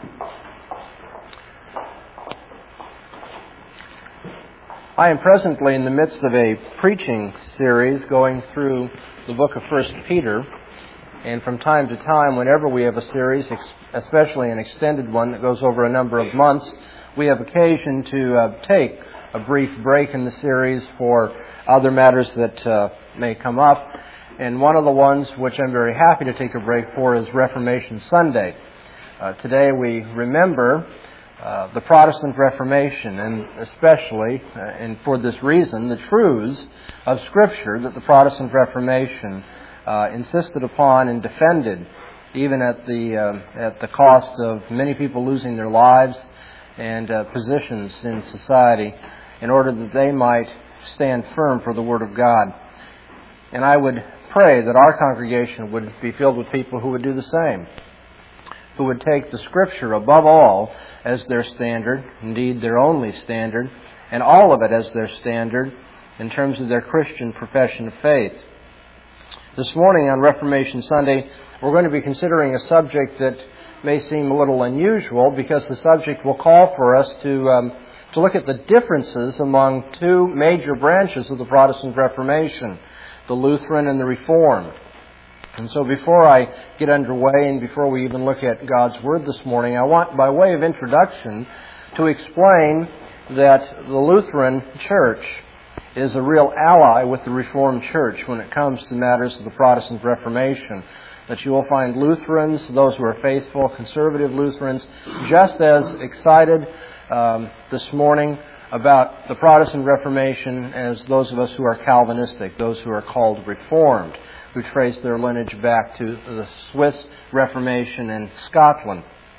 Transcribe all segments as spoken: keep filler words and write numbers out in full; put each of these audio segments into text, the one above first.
I am presently in the midst of a preaching series going through the book of First Peter, and from time to time, whenever we have a series, especially an extended one that goes over a number of months, we have occasion to uh, take a brief break in the series for other matters that uh, may come up. And one of the ones which I'm very happy to take a break for is Reformation Sunday. Uh, today we remember uh, the Protestant Reformation, and especially, uh, and for this reason, the truths of Scripture that the Protestant Reformation uh, insisted upon and defended, even at the uh, at the cost of many people losing their lives and uh, positions in society, in order that they might stand firm for the Word of God. And I would pray that our congregation would be filled with people who would do the same, who would take the Scripture above all as their standard, indeed their only standard, and all of it as their standard in terms of their Christian profession of faith. This morning on Reformation Sunday, we're going to be considering a subject that may seem a little unusual, because the subject will call for us to um, to look at the differences among two major branches of the Protestant Reformation, the Lutheran and the Reformed. And so before I get underway and before we even look at God's Word this morning, I want, by way of introduction, to explain that the Lutheran Church is a real ally with the Reformed Church when it comes to matters of the Protestant Reformation. That you will find Lutherans, those who are faithful, conservative Lutherans, just as excited um, this morning about the Protestant Reformation as those of us who are Calvinistic, those who are called Reformed, who trace their lineage back to the Swiss Reformation in Scotland.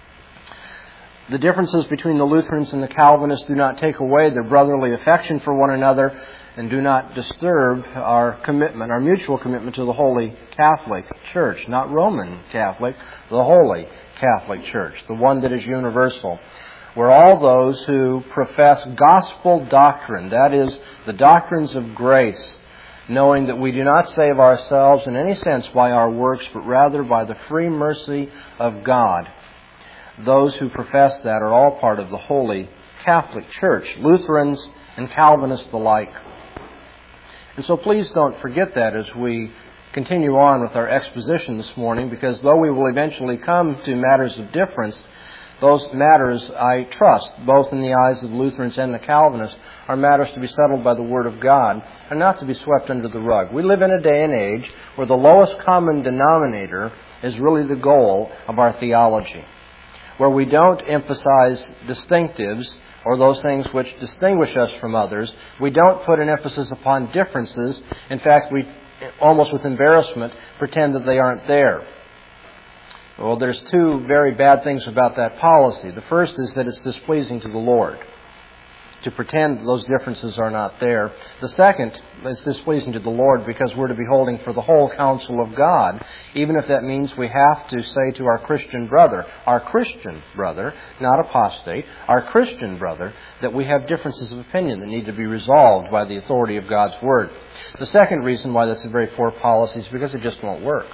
The differences between the Lutherans and the Calvinists do not take away their brotherly affection for one another and do not disturb our commitment, our mutual commitment to the Holy Catholic Church, not Roman Catholic, the Holy Catholic Church, the one that is universal, where all those who profess gospel doctrine, that is, the doctrines of grace, knowing that we do not save ourselves in any sense by our works, but rather by the free mercy of God. Those who profess that are all part of the Holy Catholic Church, Lutherans and Calvinists alike. And so please don't forget that as we continue on with our exposition this morning, because though we will eventually come to matters of difference, those matters, I trust, both in the eyes of the Lutherans and the Calvinists, are matters to be settled by the Word of God and not to be swept under the rug. We live in a day and age where the lowest common denominator is really the goal of our theology, where we don't emphasize distinctives or those things which distinguish us from others. We don't put an emphasis upon differences. In fact, we, almost with embarrassment, pretend that they aren't there. Well, there's two very bad things about that policy. The first is that it's displeasing to the Lord to pretend those differences are not there. The second, it's displeasing to the Lord because we're to be holding for the whole counsel of God, even if that means we have to say to our Christian brother, our Christian brother, not apostate, our Christian brother, that we have differences of opinion that need to be resolved by the authority of God's Word. The second reason why that's a very poor policy is because it just won't work.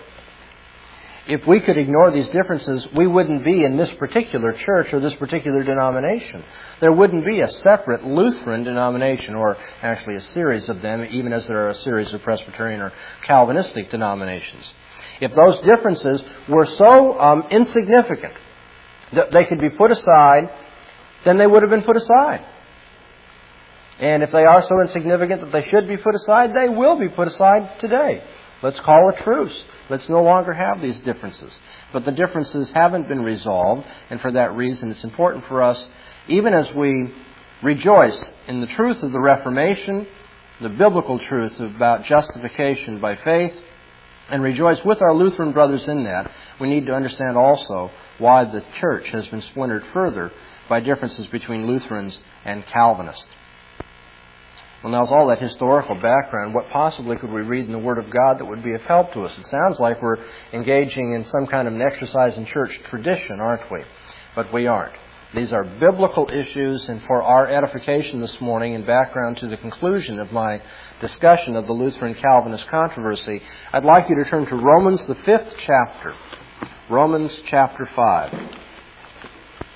If we could ignore these differences, we wouldn't be in this particular church or this particular denomination. There wouldn't be a separate Lutheran denomination, or actually a series of them, even as there are a series of Presbyterian or Calvinistic denominations. If those differences were so um, insignificant that they could be put aside, then they would have been put aside. And if they are so insignificant that they should be put aside, they will be put aside today. Let's call a truce. Let's no longer have these differences. But the differences haven't been resolved, and for that reason it's important for us, even as we rejoice in the truth of the Reformation, the biblical truth about justification by faith, and rejoice with our Lutheran brothers in that, we need to understand also why the church has been splintered further by differences between Lutherans and Calvinists. Well, now, with all that historical background, what possibly could we read in the Word of God that would be of help to us? It sounds like we're engaging in some kind of an exercise in church tradition, aren't we? But we aren't. These are biblical issues, and for our edification this morning and background to the conclusion of my discussion of the Lutheran Calvinist controversy, I'd like you to turn to Romans, the fifth chapter. Romans chapter five.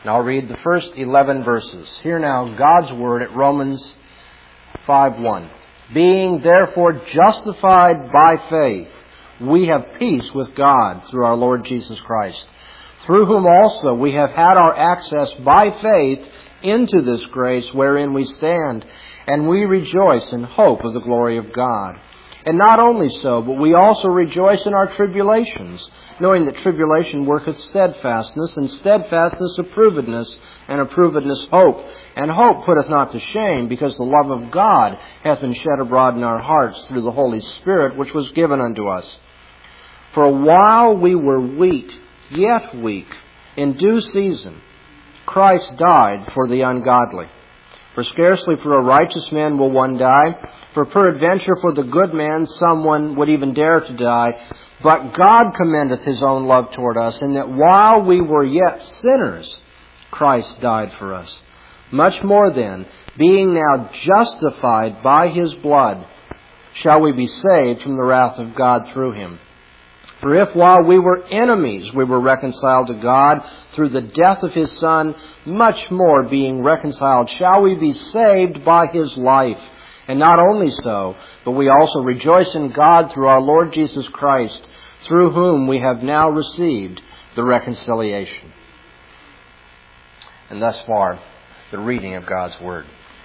And I'll read the first eleven verses. Hear now God's word at Romans five one. Being therefore justified by faith, we have peace with God through our Lord Jesus Christ, through whom also we have had our access by faith into this grace wherein we stand, and we rejoice in hope of the glory of God. And not only so, but we also rejoice in our tribulations, knowing that tribulation worketh steadfastness, and steadfastness approvedness, and approvedness hope. And hope putteth not to shame, because the love of God hath been shed abroad in our hearts through the Holy Spirit, which was given unto us. For while we were weak, yet weak, in due season, Christ died for the ungodly. For scarcely for a righteous man will one die, for peradventure for the good man someone would even dare to die. But God commendeth his own love toward us, in that while we were yet sinners, Christ died for us. Much more then, being now justified by his blood, shall we be saved from the wrath of God through him. For if while we were enemies we were reconciled to God through the death of his Son, much more being reconciled shall we be saved by his life. And not only so, but we also rejoice in God through our Lord Jesus Christ, through whom we have now received the reconciliation. And thus far, the reading of God's Word.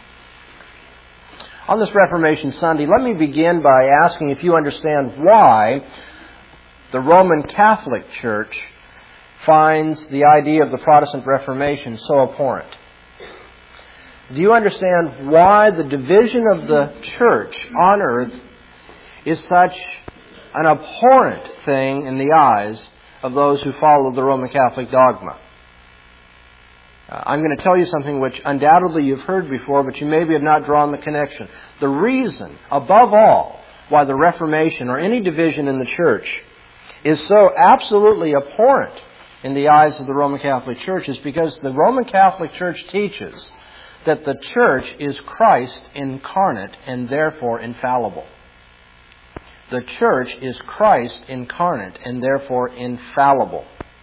On this Reformation Sunday, let me begin by asking if you understand why the Roman Catholic Church finds the idea of the Protestant Reformation so abhorrent. Do you understand why the division of the church on earth is such an abhorrent thing in the eyes of those who follow the Roman Catholic dogma? Uh, I'm going to tell you something which undoubtedly you've heard before, but you maybe have not drawn the connection. The reason, above all, why the Reformation or any division in the church is so absolutely abhorrent in the eyes of the Roman Catholic Church is because the Roman Catholic Church teaches that the church is Christ incarnate and therefore infallible. The church is Christ incarnate and therefore infallible.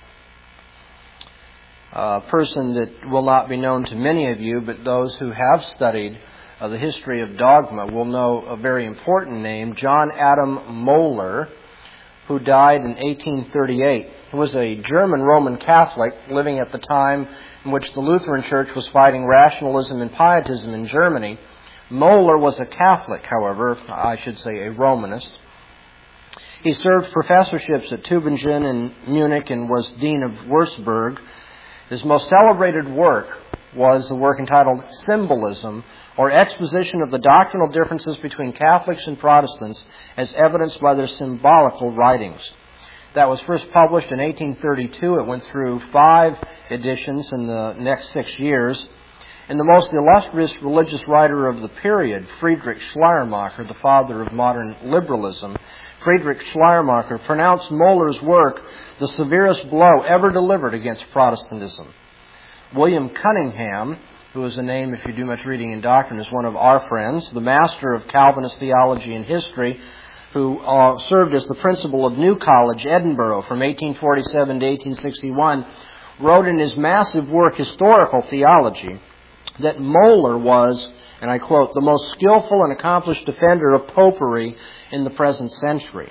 A person that will not be known to many of you, but those who have studied uh, the history of dogma will know a very important name, John Adam Mohler, who died in eighteen thirty-eight. He was a German Roman Catholic living at the time in which the Lutheran Church was fighting rationalism and pietism in Germany. Mohler was a Catholic, however, I should say a Romanist. He served professorships at Tübingen and Munich and was Dean of Würzburg. His most celebrated work was the work entitled Symbolism, or Exposition of the Doctrinal Differences between Catholics and Protestants as evidenced by their symbolical writings. That was first published in eighteen thirty-two. It went through five editions in the next six years. And the most illustrious religious writer of the period, Friedrich Schleiermacher, the father of modern liberalism, Friedrich Schleiermacher pronounced Mohler's work the severest blow ever delivered against Protestantism. William Cunningham, who is a name, if you do much reading in doctrine, is one of our friends, the master of Calvinist theology and history, who uh, served as the principal of New College, Edinburgh, from eighteen forty-seven to eighteen sixty-one, wrote in his massive work, Historical Theology, that Mohler was, and I quote, the most skillful and accomplished defender of popery in the present century.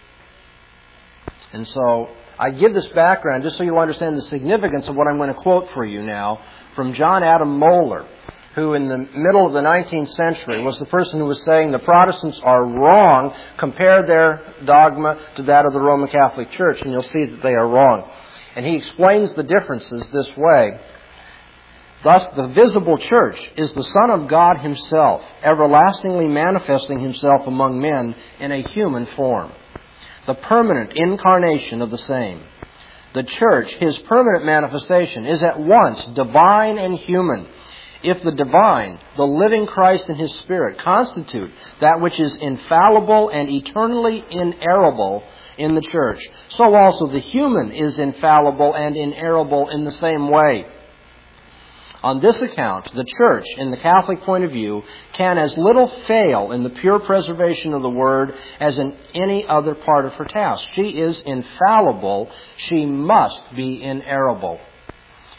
And so I give this background just so you'll understand the significance of what I'm going to quote for you now from John Adam Mohler, who in the middle of the nineteenth century was the person who was saying the Protestants are wrong, compare their dogma to that of the Roman Catholic Church, and you'll see that they are wrong. And he explains the differences this way. Thus, the visible church is the Son of God himself, everlastingly manifesting himself among men in a human form, the permanent incarnation of the same. The church, his permanent manifestation, is at once divine and human. If the divine, the living Christ and his Spirit, constitute that which is infallible and eternally inerrable in the church, so also the human is infallible and inerrable in the same way. On this account, the church, in the Catholic point of view, can as little fail in the pure preservation of the Word as in any other part of her task. She is infallible. She must be inerrable.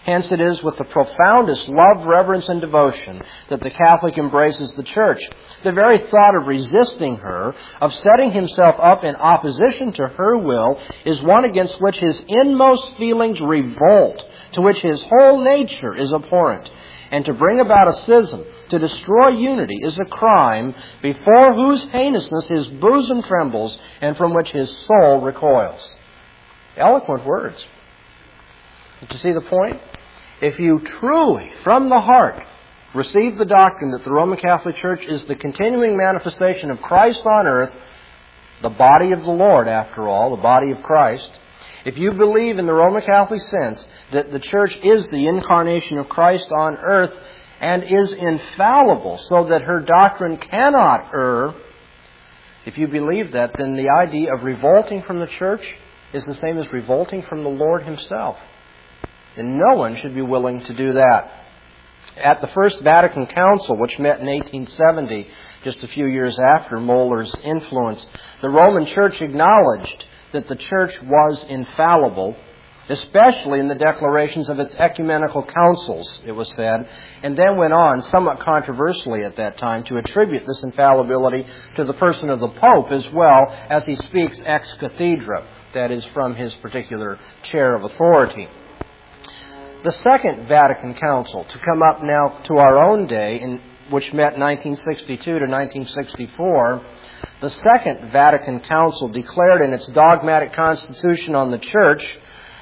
Hence it is with the profoundest love, reverence, and devotion that the Catholic embraces the Church. The very thought of resisting her, of setting himself up in opposition to her will, is one against which his inmost feelings revolt, to which his whole nature is abhorrent. And to bring about a schism, to destroy unity, is a crime before whose heinousness his bosom trembles and from which his soul recoils. Eloquent words. Did you see the point? If you truly, from the heart, receive the doctrine that the Roman Catholic Church is the continuing manifestation of Christ on earth, the body of the Lord, after all, the body of Christ, if you believe in the Roman Catholic sense that the Church is the incarnation of Christ on earth and is infallible so that her doctrine cannot err, if you believe that, then the idea of revolting from the Church is the same as revolting from the Lord Himself. And no one should be willing to do that. At the First Vatican Council, which met in eighteen seventy, just a few years after Mohler's influence, the Roman Church acknowledged that the Church was infallible, especially in the declarations of its ecumenical councils, it was said, and then went on, somewhat controversially at that time, to attribute this infallibility to the person of the Pope as well, as he speaks ex cathedra, that is, from his particular chair of authority. The Second Vatican Council, to come up now to our own day, in, which met nineteen sixty-two to nineteen sixty-four, the Second Vatican Council declared in its dogmatic constitution on the Church,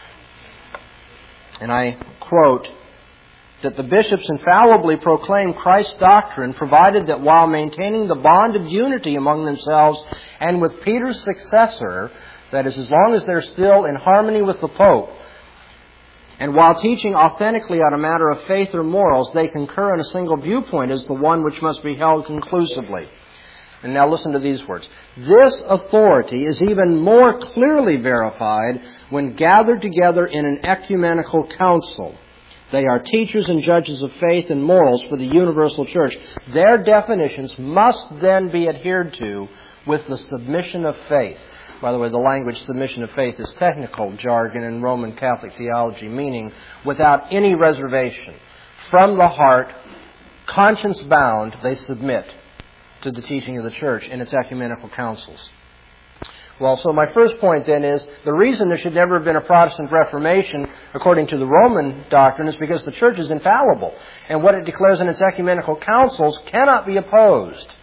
and I quote, that the bishops infallibly proclaim Christ's doctrine, provided that while maintaining the bond of unity among themselves and with Peter's successor, that is, as long as they're still in harmony with the Pope, and while teaching authentically on a matter of faith or morals, they concur in a single viewpoint as the one which must be held conclusively. And now listen to these words. This authority is even more clearly verified when gathered together in an ecumenical council. They are teachers and judges of faith and morals for the universal church. Their definitions must then be adhered to with the submission of faith. By the way, the language submission of faith is technical jargon in Roman Catholic theology, meaning without any reservation. From the heart, conscience bound, they submit to the teaching of the Church in its ecumenical councils. Well, so my first point then is the reason there should never have been a Protestant Reformation according to the Roman doctrine is because the Church is infallible. And what it declares in its ecumenical councils cannot be opposed.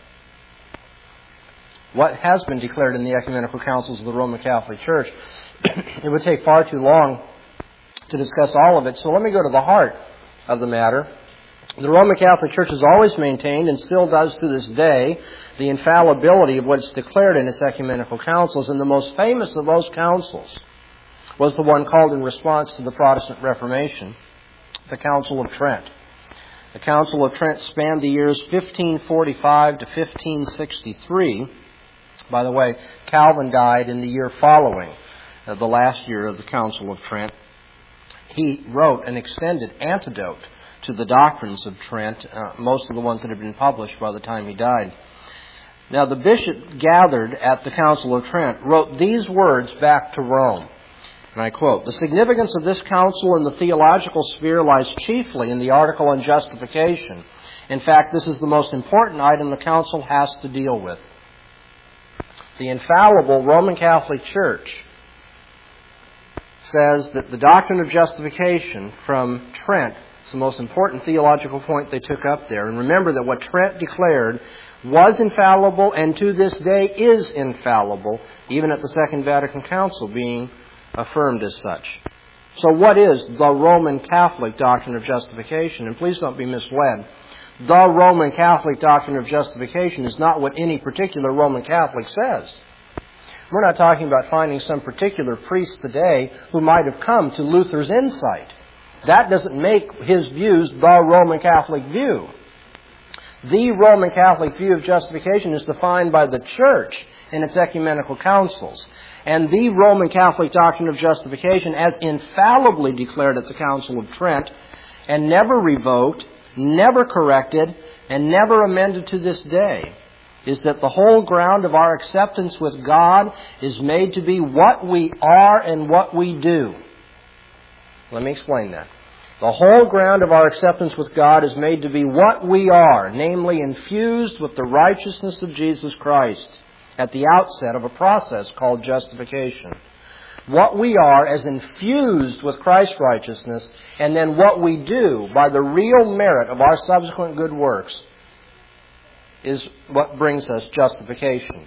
What has been declared in the ecumenical councils of the Roman Catholic Church, it would take far too long to discuss all of it. So let me go to the heart of the matter. The Roman Catholic Church has always maintained, and still does to this day, the infallibility of what's declared in its ecumenical councils. And the most famous of those councils was the one called in response to the Protestant Reformation, the Council of Trent. The Council of Trent spanned the years fifteen forty-five to fifteen sixty-three. By the way, Calvin died in the year following, uh, the last year of the Council of Trent. He wrote an extended antidote to the doctrines of Trent, uh, most of the ones that had been published by the time he died. Now, the bishop gathered at the Council of Trent wrote these words back to Rome, and I quote, "The significance of this council in the theological sphere lies chiefly in the article on justification. In fact, this is the most important item the council has to deal with. The infallible Roman Catholic Church says that the doctrine of justification from Trent is the most important theological point they took up there. And remember that what Trent declared was infallible and to this day is infallible, even at the Second Vatican Council being affirmed as such. So what is the Roman Catholic doctrine of justification? And please don't be misled. The Roman Catholic doctrine of justification is not what any particular Roman Catholic says. We're not talking about finding some particular priest today who might have come to Luther's insight. That doesn't make his views the Roman Catholic view. The Roman Catholic view of justification is defined by the Church in its ecumenical councils. And the Roman Catholic doctrine of justification, as infallibly declared at the Council of Trent, and never revoked, never corrected, and never amended to this day, is that the whole ground of our acceptance with God is made to be what we are and what we do. Let me explain that. The whole ground of our acceptance with God is made to be what we are, namely infused with the righteousness of Jesus Christ at the outset of a process called justification. What we are as infused with Christ's righteousness, and then what we do by the real merit of our subsequent good works is what brings us justification.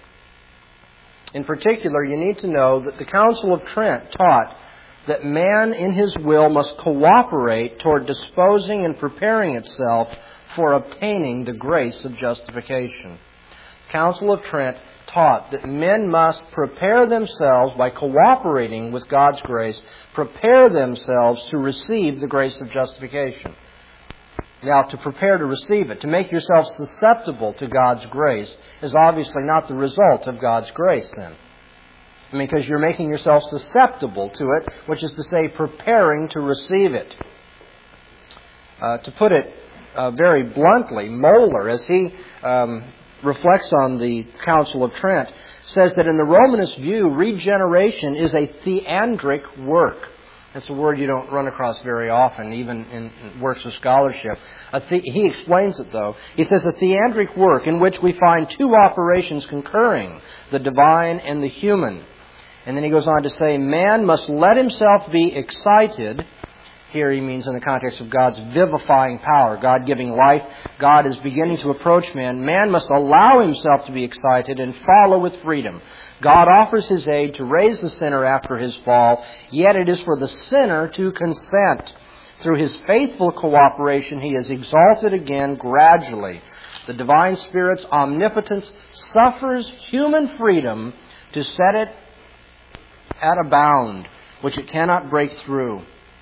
In particular, you need to know that the Council of Trent taught that man in his will must cooperate toward disposing and preparing itself for obtaining the grace of justification. The Council of Trent taught that men must prepare themselves by cooperating with God's grace, prepare themselves to receive the grace of justification. Now, to prepare to receive it, to make yourself susceptible to God's grace, is obviously not the result of God's grace then. I mean, because you're making yourself susceptible to it, which is to say, preparing to receive it. Uh, to put it uh, very bluntly, Moeller, as he um, reflects on the Council of Trent, says that in the Romanist view, regeneration is a theandric work. That's a word you don't run across very often, even in works of scholarship. A the- he explains it, though. He says, a theandric work in which we find two operations concurring, the divine and the human. And then he goes on to say, man must let himself be excited. Here he means in the context of God's vivifying power, God giving life. God is beginning to approach man. Man must allow himself to be excited and follow with freedom. God offers His aid to raise the sinner after his fall, yet it is for the sinner to consent. Through His faithful cooperation, He is exalted again gradually. The divine Spirit's omnipotence suffers human freedom to set it at a bound which it cannot break through.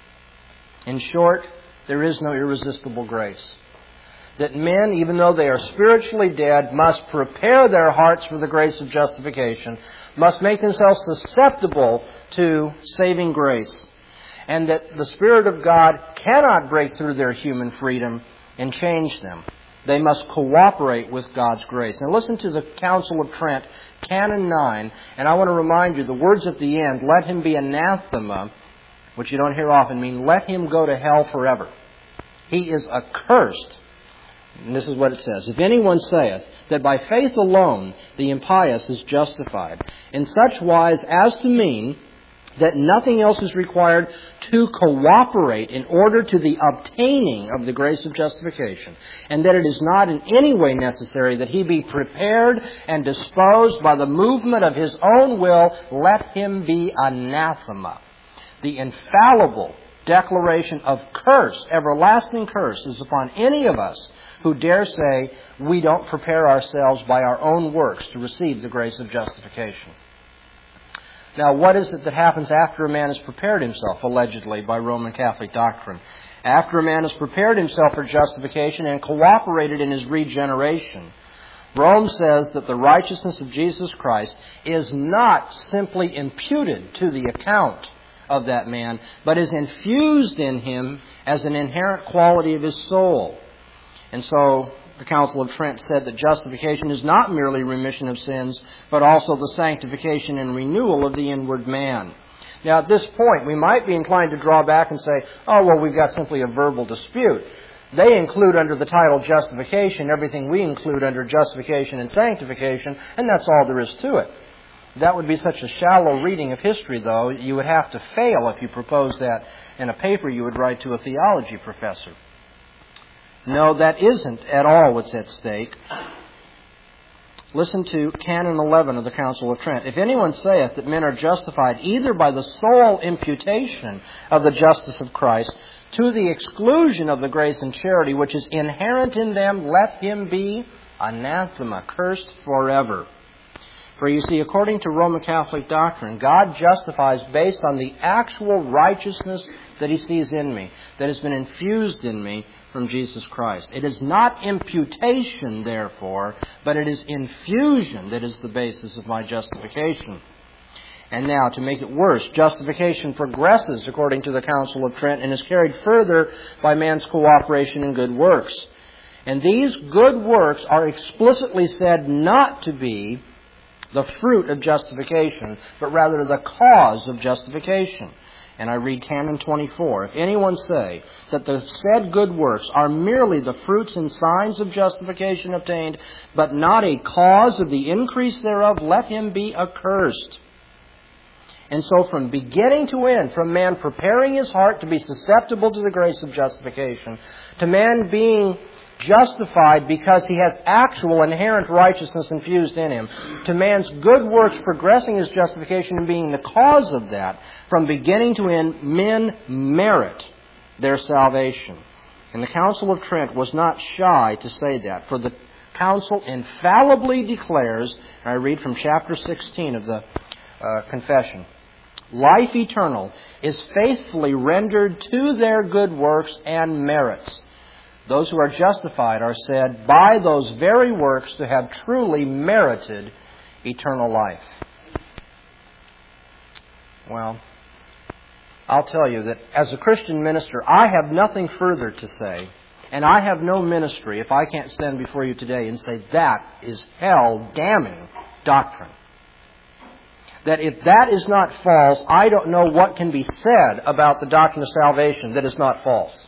In short, there is no irresistible grace. That men, even though they are spiritually dead, must prepare their hearts for the grace of justification, must make themselves susceptible to saving grace, and that the Spirit of God cannot break through their human freedom and change them. They must cooperate with God's grace. Now listen to the Council of Trent, Canon nine, and I want to remind you, the words at the end, let him be anathema, which you don't hear often, mean let him go to hell forever. He is accursed. And this is what it says. If anyone saith that by faith alone the impious is justified, in such wise as to mean that nothing else is required to cooperate in order to the obtaining of the grace of justification, and that it is not in any way necessary that he be prepared and disposed by the movement of his own will, let him be anathema. The infallible declaration of curse, everlasting curse, is upon any of us who dare say we don't prepare ourselves by our own works to receive the grace of justification. Now, what is it that happens after a man has prepared himself, allegedly, by Roman Catholic doctrine? After a man has prepared himself for justification and cooperated in his regeneration, Rome says that the righteousness of Jesus Christ is not simply imputed to the account of that man, but is infused in him as an inherent quality of his soul. And so the Council of Trent said that justification is not merely remission of sins, but also the sanctification and renewal of the inward man. Now, at this point, we might be inclined to draw back and say, oh, well, we've got simply a verbal dispute. They include under the title justification everything we include under justification and sanctification, and that's all there is to it. That would be such a shallow reading of history, though. You would have to fail if you proposed that in a paper you would write to a theology professor. No, that isn't at all what's at stake. Listen to Canon eleven of the Council of Trent. If anyone saith that men are justified either by the sole imputation of the justice of Christ to the exclusion of the grace and charity which is inherent in them, let him be anathema, cursed forever. For you see, according to Roman Catholic doctrine, God justifies based on the actual righteousness that He sees in me, that has been infused in me from Jesus Christ. It is not imputation, therefore, but it is infusion that is the basis of my justification. And now, to make it worse, justification progresses according to the Council of Trent and is carried further by man's cooperation in good works. And these good works are explicitly said not to be the fruit of justification, but rather the cause of justification. And I read Canon twenty-four. If anyone say that the said good works are merely the fruits and signs of justification obtained, but not a cause of the increase thereof, let him be accursed. And so from beginning to end, from man preparing his heart to be susceptible to the grace of justification, to man being justified because he has actual inherent righteousness infused in him, to man's good works progressing his justification and being the cause of that, from beginning to end, men merit their salvation. And the Council of Trent was not shy to say that, for the Council infallibly declares, I read from chapter sixteen of the uh, Confession, life eternal is faithfully rendered to their good works and merits. Those who are justified are said by those very works to have truly merited eternal life. Well, I'll tell you that as a Christian minister, I have nothing further to say. And I have no ministry if I can't stand before you today and say that is hell-damning doctrine. That if that is not false, I don't know what can be said about the doctrine of salvation that is not false.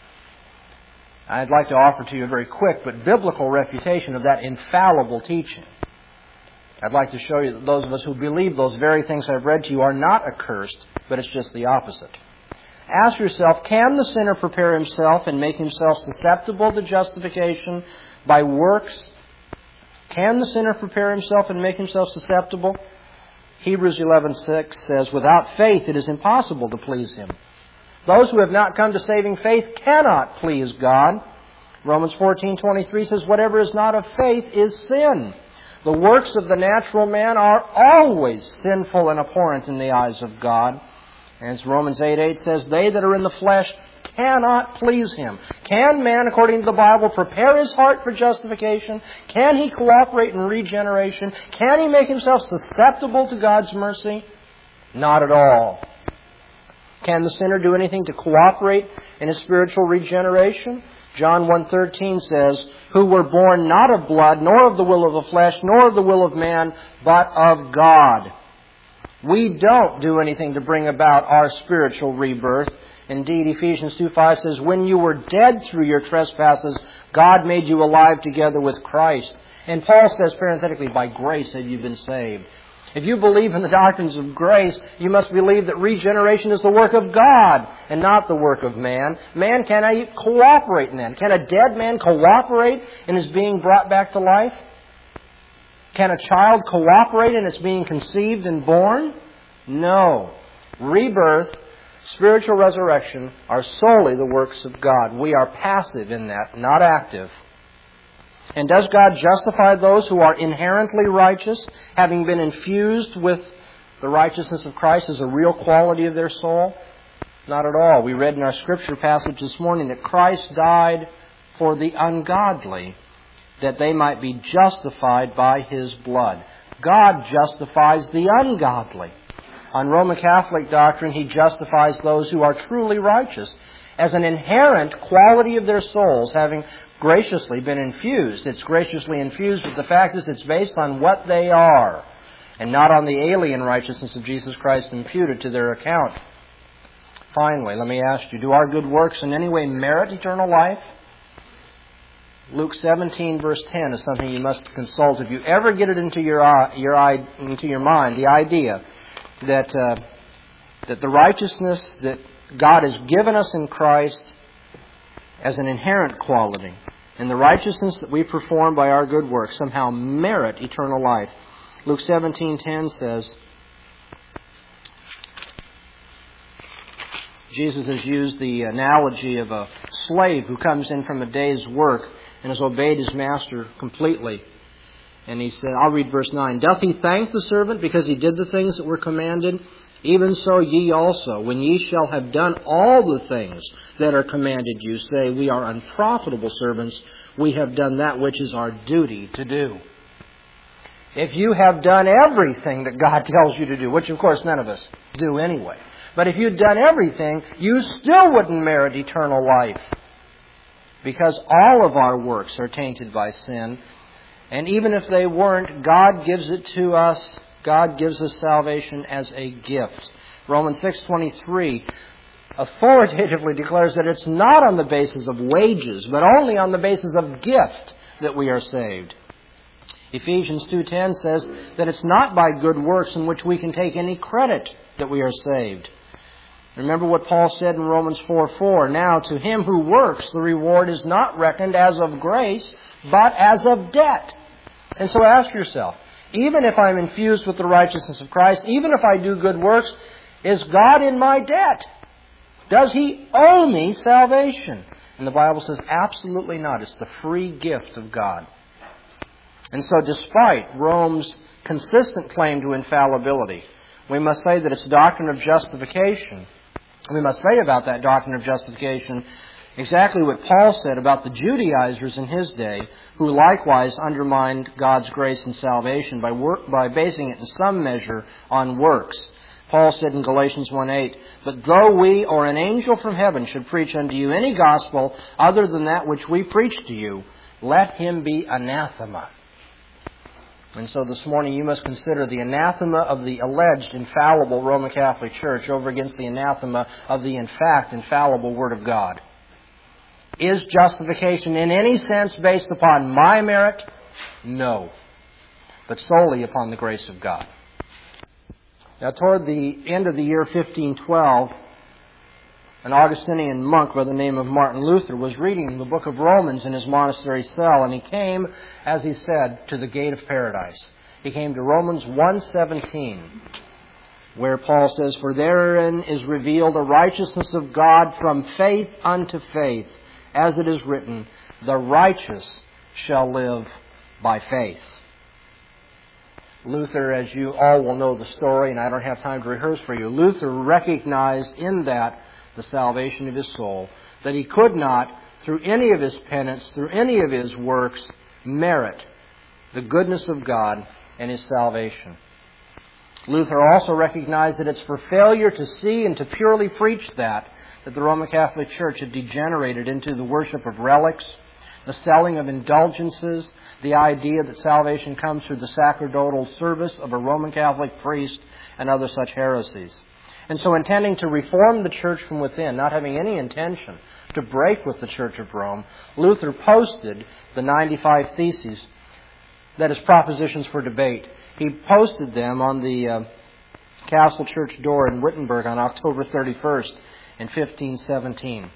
I'd like to offer to you a very quick but biblical refutation of that infallible teaching. I'd like to show you that those of us who believe those very things I've read to you are not accursed, but it's just the opposite. Ask yourself, can the sinner prepare himself and make himself susceptible to justification by works? Can the sinner prepare himself and make himself susceptible? Hebrews eleven six says, without faith it is impossible to please Him. Those who have not come to saving faith cannot please God. Romans fourteen twenty-three says, whatever is not of faith is sin. The works of the natural man are always sinful and abhorrent in the eyes of God. As Romans eight eight says, they that are in the flesh cannot please Him. Can man, according to the Bible, prepare his heart for justification? Can he cooperate in regeneration? Can he make himself susceptible to God's mercy? Not at all. Can the sinner do anything to cooperate in his spiritual regeneration? John one thirteen says, who were born not of blood, nor of the will of the flesh, nor of the will of man, but of God. We don't do anything to bring about our spiritual rebirth. Indeed, Ephesians two five says, when you were dead through your trespasses, God made you alive together with Christ. And Paul says parenthetically, by grace have you been saved. If you believe in the doctrines of grace, you must believe that regeneration is the work of God and not the work of man. Man cannot cooperate in that. Can a dead man cooperate in his being brought back to life? Can a child cooperate in its being conceived and born? No. Rebirth, spiritual resurrection are solely the works of God. We are passive in that, not active. And does God justify those who are inherently righteous, having been infused with the righteousness of Christ as a real quality of their soul? Not at all. We read in our scripture passage this morning that Christ died for the ungodly, that they might be justified by His blood. God justifies the ungodly. On Roman Catholic doctrine, He justifies those who are truly righteous as an inherent quality of their souls, having graciously been infused. It's graciously infused, but the fact is it's based on what they are and not on the alien righteousness of Jesus Christ imputed to their account. Finally, let me ask you, do our good works in any way merit eternal life? Luke seventeen verse ten is something you must consult. If you ever get it into your your into your mind, the idea that uh, that the righteousness that God has given us in Christ as an inherent quality, and the righteousness that we perform by our good works somehow merit eternal life. Luke seventeen ten says, Jesus has used the analogy of a slave who comes in from a day's work and has obeyed his master completely. And he said, I'll read verse nine. Doth he thank the servant because he did the things that were commanded? Even so ye also, when ye shall have done all the things that are commanded you, say, we are unprofitable servants. We have done that which is our duty to do. If you have done everything that God tells you to do, which of course none of us do anyway, but if you'd done everything, you still wouldn't merit eternal life. Because all of our works are tainted by sin. And even if they weren't, God gives it to us. God gives us salvation as a gift. Romans six twenty-three authoritatively declares that it's not on the basis of wages, but only on the basis of gift that we are saved. Ephesians two ten says that it's not by good works in which we can take any credit that we are saved. Remember what Paul said in Romans four four, "Now to him who works, the reward is not reckoned as of grace, but as of debt." And so ask yourself, even if I'm infused with the righteousness of Christ, even if I do good works, is God in my debt? Does He owe me salvation? And the Bible says absolutely not. It's the free gift of God. And so despite Rome's consistent claim to infallibility, we must say that its doctrine of justification, we must say about that doctrine of justification exactly what Paul said about the Judaizers in his day, who likewise undermined God's grace and salvation by work, by basing it in some measure on works. Paul said in Galatians one eight, "But though we or an angel from heaven should preach unto you any gospel other than that which we preach to you, let him be anathema." And so this morning you must consider the anathema of the alleged infallible Roman Catholic Church over against the anathema of the in fact infallible Word of God. Is justification in any sense based upon my merit? No, but solely upon the grace of God. Now, toward the end of the year fifteen twelve, an Augustinian monk by the name of Martin Luther was reading the book of Romans in his monastery cell, and he came, as he said, to the gate of paradise. He came to Romans one seventeen, where Paul says, "For therein is revealed the righteousness of God from faith unto faith, as it is written, the righteous shall live by faith." Luther, as you all will know the story, and I don't have time to rehearse for you, Luther recognized in that the salvation of his soul, that he could not, through any of his penance, through any of his works, merit the goodness of God and His salvation. Luther also recognized that it's for failure to see and to purely preach that, that the Roman Catholic Church had degenerated into the worship of relics, the selling of indulgences, the idea that salvation comes through the sacerdotal service of a Roman Catholic priest, and other such heresies. And so, intending to reform the Church from within, not having any intention to break with the Church of Rome, Luther posted the ninety-five Theses, that is, propositions for debate. He posted them on the uh, Castle Church door in Wittenberg on October thirty-first in fifteen seventeen.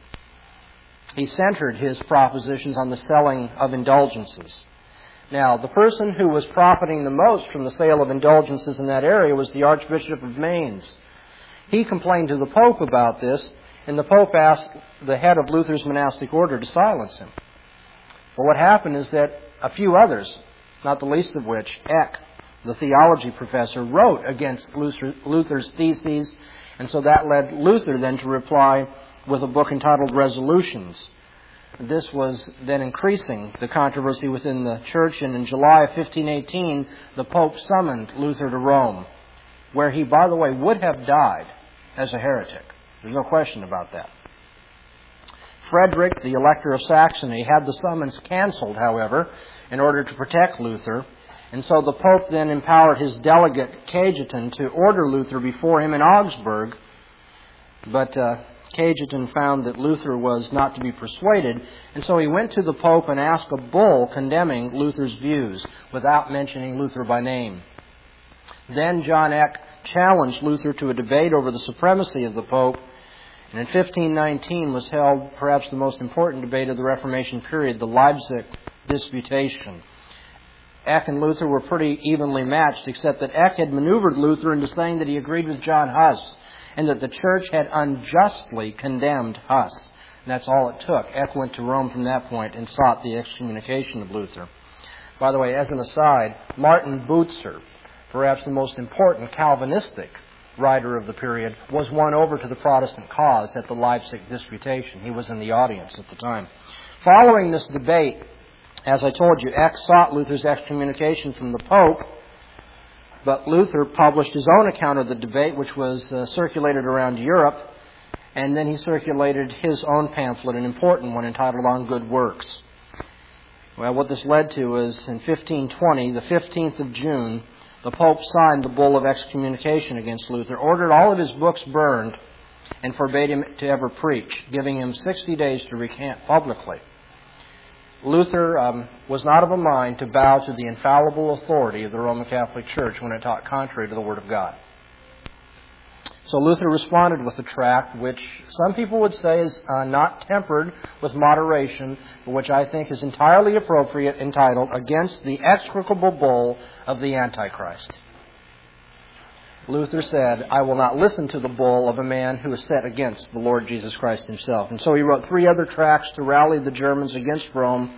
He centered his propositions on the selling of indulgences. Now, the person who was profiting the most from the sale of indulgences in that area was the Archbishop of Mainz. He complained to the Pope about this, and the Pope asked the head of Luther's monastic order to silence him. Well, what happened is that a few others, not the least of which, Eck, the theology professor, wrote against Luther's theses, and so that led Luther then to reply with a book entitled Resolutions. This was then increasing the controversy within the Church, and in July of fifteen eighteen, the Pope summoned Luther to Rome, where he, by the way, would have died as a heretic. There's no question about that. Frederick, the Elector of Saxony, had the summons canceled, however, in order to protect Luther, and so the Pope then empowered his delegate, Cajetan, to order Luther before him in Augsburg, but uh, Cajetan found that Luther was not to be persuaded, and so he went to the Pope and asked a bull condemning Luther's views without mentioning Luther by name. Then John Eck challenged Luther to a debate over the supremacy of the Pope, and in fifteen nineteen was held perhaps the most important debate of the Reformation period, the Leipzig Disputation. Eck and Luther were pretty evenly matched, except that Eck had maneuvered Luther into saying that he agreed with John Huss, and that the Church had unjustly condemned Huss. And that's all it took. Eck went to Rome from that point and sought the excommunication of Luther. By the way, as an aside, Martin Butzer, perhaps the most important Calvinistic writer of the period, was won over to the Protestant cause at the Leipzig Disputation. He was in the audience at the time. Following this debate, as I told you, Eck sought Luther's excommunication from the Pope, but Luther published his own account of the debate, which was uh, circulated around Europe, and then he circulated his own pamphlet, an important one entitled On Good Works. Well, what this led to is in fifteen twenty, the fifteenth of June, the Pope signed the bull of excommunication against Luther, ordered all of his books burned, and forbade him to ever preach, giving him sixty days to recant publicly. Luther um, was not of a mind to bow to the infallible authority of the Roman Catholic Church when it taught contrary to the Word of God. So Luther responded with a tract which some people would say is uh, not tempered with moderation, but which I think is entirely appropriate, entitled Against the Execrable Bull of the Antichrist. Luther said, I will not listen to the bull of a man who is set against the Lord Jesus Christ himself. And so he wrote three other tracts to rally the Germans against Rome.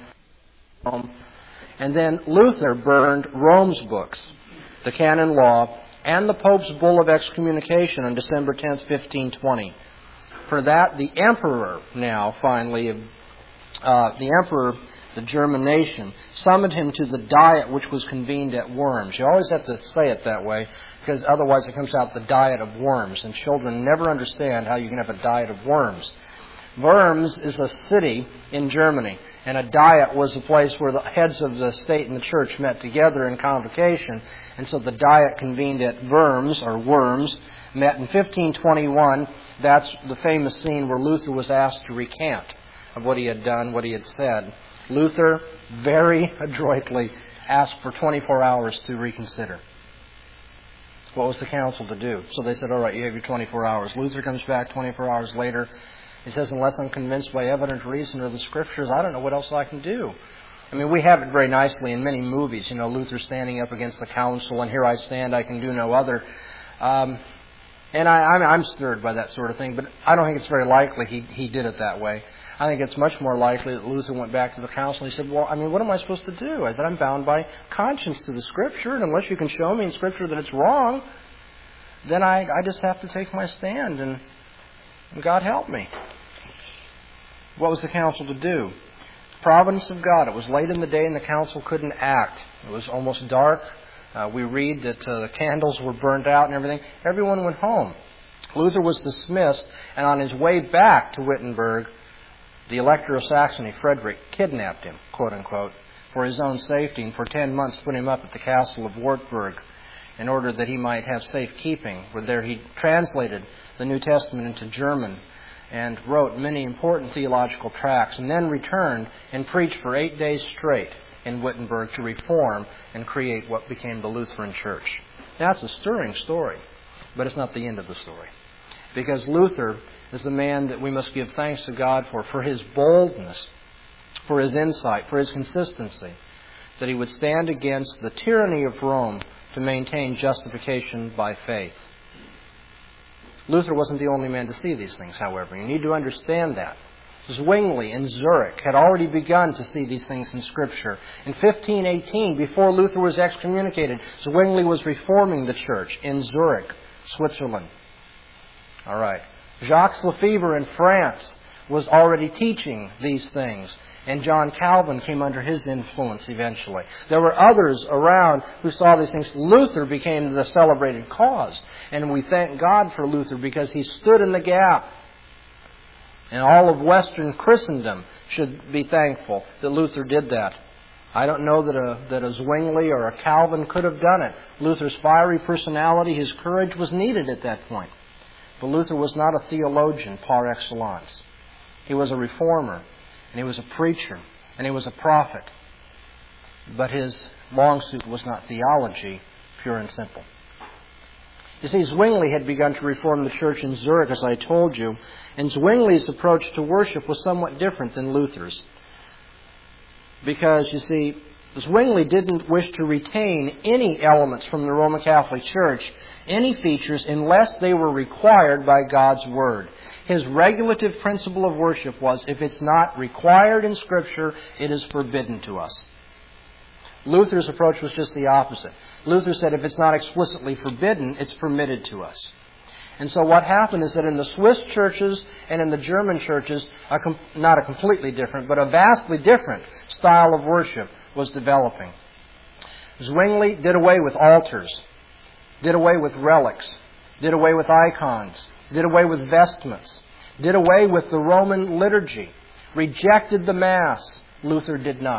And then Luther burned Rome's books, the canon law, and the Pope's bull of excommunication on December tenth, fifteen twenty. For that, the emperor now, finally, uh, the emperor, the German nation, summoned him to the diet which was convened at Worms. You always have to say it that way, because otherwise it comes out the diet of worms, and children never understand how you can have a diet of worms. Worms is a city in Germany, and a diet was a place where the heads of the state and the church met together in convocation, and so the diet convened at Worms, or Worms, met in fifteen twenty-one. That's the famous scene where Luther was asked to recant of what he had done, what he had said. Luther very adroitly asked for twenty-four hours to reconsider. What was the council to do? So they said, all right, you have your twenty-four hours. Luther comes back twenty-four hours later. He says, unless I'm convinced by evident reason or the Scriptures, I don't know what else I can do. I mean, we have it very nicely in many movies. You know, Luther standing up against the council, and here I stand, I can do no other. Um, and I, I'm, I'm stirred by that sort of thing, but I don't think it's very likely he, he did it that way. I think it's much more likely that Luther went back to the council and he said, well, I mean, what am I supposed to do? I said, I'm bound by conscience to the Scripture, and unless you can show me in Scripture that it's wrong, then I, I just have to take my stand, and, and God help me. What was the council to do? Providence of God. It was late in the day and the council couldn't act. It was almost dark. Uh, we read that uh, the candles were burnt out and everything. Everyone went home. Luther was dismissed, and on his way back to Wittenberg, the Elector of Saxony, Frederick, kidnapped him, quote unquote, for his own safety, and for ten months put him up at the castle of Wartburg in order that he might have safekeeping. Where there he translated the New Testament into German and wrote many important theological tracts, and then returned and preached for eight days straight in Wittenberg to reform and create what became the Lutheran Church. That's a stirring story, but it's not the end of the story. Because Luther is the man that we must give thanks to God for, for his boldness, for his insight, for his consistency, that he would stand against the tyranny of Rome to maintain justification by faith. Luther wasn't the only man to see these things, however. You need to understand that. Zwingli in Zurich had already begun to see these things in Scripture. In fifteen eighteen, before Luther was excommunicated, Zwingli was reforming the church in Zurich, Switzerland. All right. Jacques Lefebvre in France was already teaching these things, and John Calvin came under his influence eventually. There were others around who saw these things. Luther became the celebrated cause, and we thank God for Luther because he stood in the gap. And all of Western Christendom should be thankful that Luther did that. I don't know that a, that a Zwingli or a Calvin could have done it. Luther's fiery personality, his courage was needed at that point. But Luther was not a theologian par excellence. He was a reformer, and he was a preacher, and he was a prophet. But his long suit was not theology, pure and simple. You see, Zwingli had begun to reform the church in Zurich, as I told you, and Zwingli's approach to worship was somewhat different than Luther's. Because, you see, Zwingli didn't wish to retain any elements from the Roman Catholic Church, any features, unless they were required by God's Word. His regulative principle of worship was, if it's not required in Scripture, it is forbidden to us. Luther's approach was just the opposite. Luther said, if it's not explicitly forbidden, it's permitted to us. And so what happened is that in the Swiss churches and in the German churches, a com- not a completely different, but a vastly different style of worship was developing. Zwingli did away with altars, did away with relics, did away with icons, did away with vestments, did away with the Roman liturgy, rejected the Mass. Luther did not.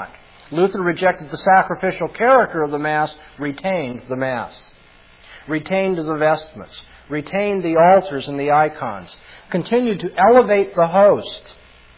Luther rejected the sacrificial character of the Mass, retained the Mass, retained the vestments, retained the altars and the icons, continued to elevate the host.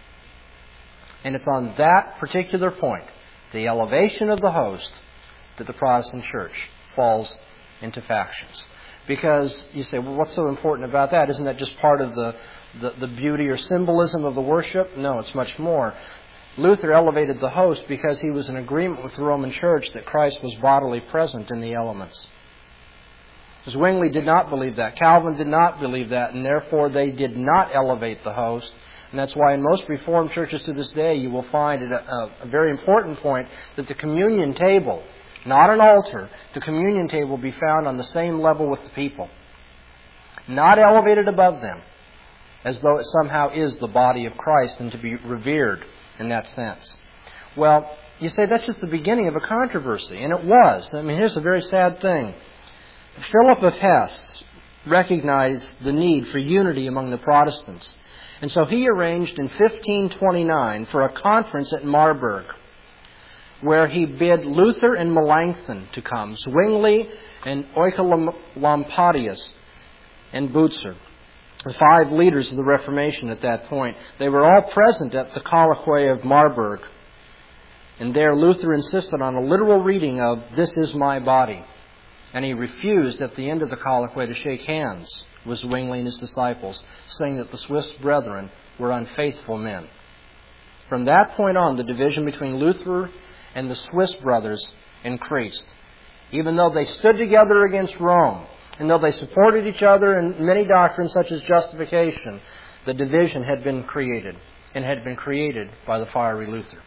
And it's on that particular point, the elevation of the host, that the Protestant Church falls into factions. Because you say, well, what's so important about that? Isn't that just part of the, the, the beauty or symbolism of the worship? No, it's much more. Luther elevated the host because he was in agreement with the Roman Church that Christ was bodily present in the elements. Zwingli did not believe that. Calvin did not believe that, and therefore they did not elevate the host. And that's why in most Reformed churches to this day you will find it a, a very important point that the communion table, not an altar, the communion table be found on the same level with the people. Not elevated above them, as though it somehow is the body of Christ and to be revered in that sense. Well, you say that's just the beginning of a controversy, and it was. I mean, here's a very sad thing. Philip of Hesse recognized the need for unity among the Protestants. And so he arranged in fifteen twenty-nine for a conference at Marburg, where he bid Luther and Melanchthon to come, Zwingli and Oecolampadius and Butzer, the five leaders of the Reformation at that point. They were all present at the colloquy of Marburg. And there Luther insisted on a literal reading of, "This is my body." And he refused at the end of the colloquy to shake hands with Zwingli and his disciples, saying that the Swiss brethren were unfaithful men. From that point on, the division between Luther and the Swiss brothers increased. Even though they stood together against Rome, and though they supported each other in many doctrines such as justification, the division had been created, and had been created by the fiery Luther.